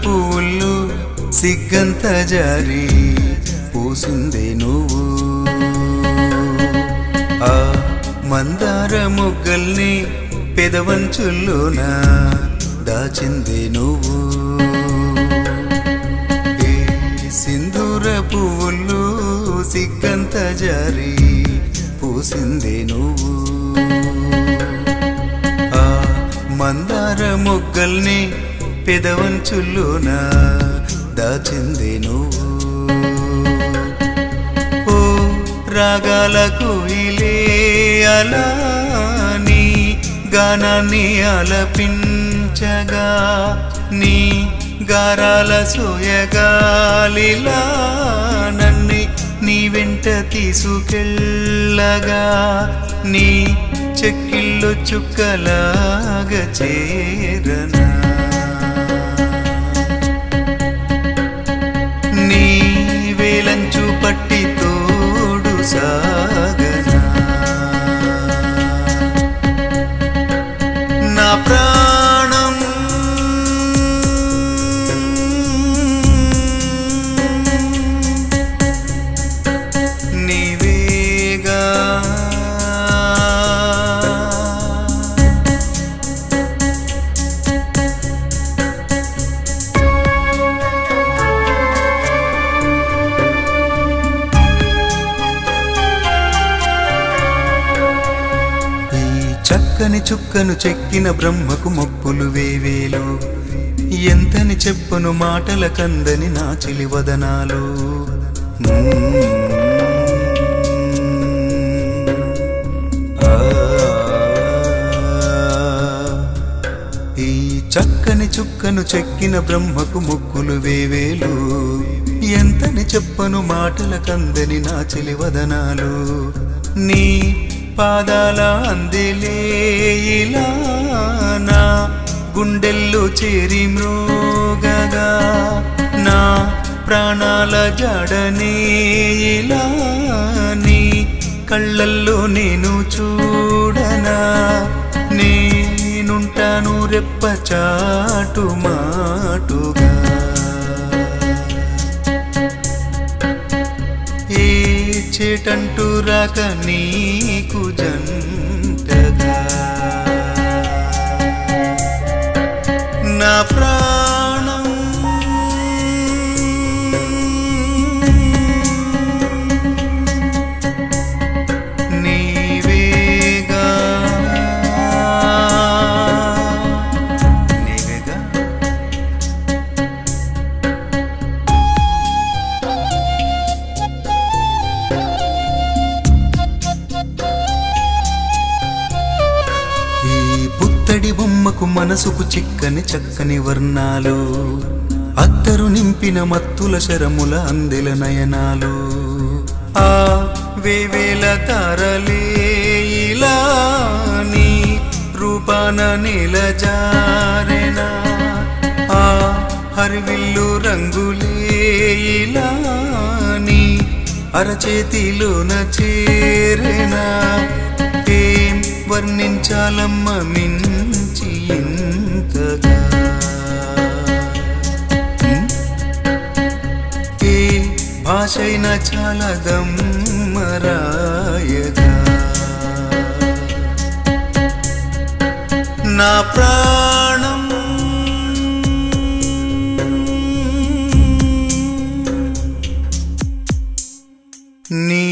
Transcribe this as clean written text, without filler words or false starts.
పువ్వుల్లో సిగ్గంత జారి పూసిందే నువ్వు. ఆ మందార మొగ్గల్ని పెదవంచుల్లోన దాచిందే నువ్వు. ఏ సింధూర పువ్వుల్లో సిగ్గంత జారి పూసిందే నువ్వు. ఆ మందార మొగ్గల్ని పెదవంచుల్లోన దాచిందే నువ్వు. ఓ రాగాల కోయిలే అలా నీ గానాన్ని ఆలపించగా, నీ గారాల సోయగాలిలా నన్ను నీ వెంట తీసుకెళ్ళగా, నీ చెక్కిళ్ళు చుక్కలాగా చేరనా, నీ వేలంచు పట్టి తోడు సాగనా. నా ప్రాణం నీవేగా, చక్కని చుక్కను చెక్కిన బ్రహ్మకు మొక్కులు వేవేలు, ఎంతని చెప్పును మాటల కందని నా చిలివదనాలు. ఈ చక్కని చుక్కను చెక్కిన బ్రహ్మకు మొక్కులు వేవేలు, ఎంతని చెప్పను మాటల కందని నా చిలివదనాలు. నీ పాదాల అందెలే ఇలా నా గుండెల్లో చేరి మ్రోగగా, నా ప్రాణాల జాడనే ఇలా నీ కళ్ళల్లో నేను చూడనా, నేనుంటాను రెప్ప చాటు మాటుగా. ఏ చేటంటూ రాక నీకు జంటగా, నా ప్రాణం నీవేగా, నీవేగా. పుత్తడి బొమ్మకు మనసుకు చిక్కని చక్కని వర్ణాలు, అత్తరు నింపిన మత్తుల శరముల అందెల నయనాలు. ఆ వేవేల తారలే ఇలా నీ రూపాన నేల జారెనా, ఆ హరివిల్లు రంగులే ఇలా నీ అరచేతిలోన చేరెనా. ఏం వర్ణించాలమ్మ మించి ఇంతగా, ఏ భాషైన చాలా గమ్మరాయగా. నా ప్రాణం నీ